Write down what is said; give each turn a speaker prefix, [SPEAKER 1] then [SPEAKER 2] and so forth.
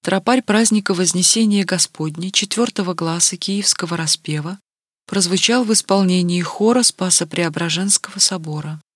[SPEAKER 1] Тропарь праздника Вознесения Господня 4 гласа Киевского распева прозвучал в исполнении хора Спасо-Преображенского собора.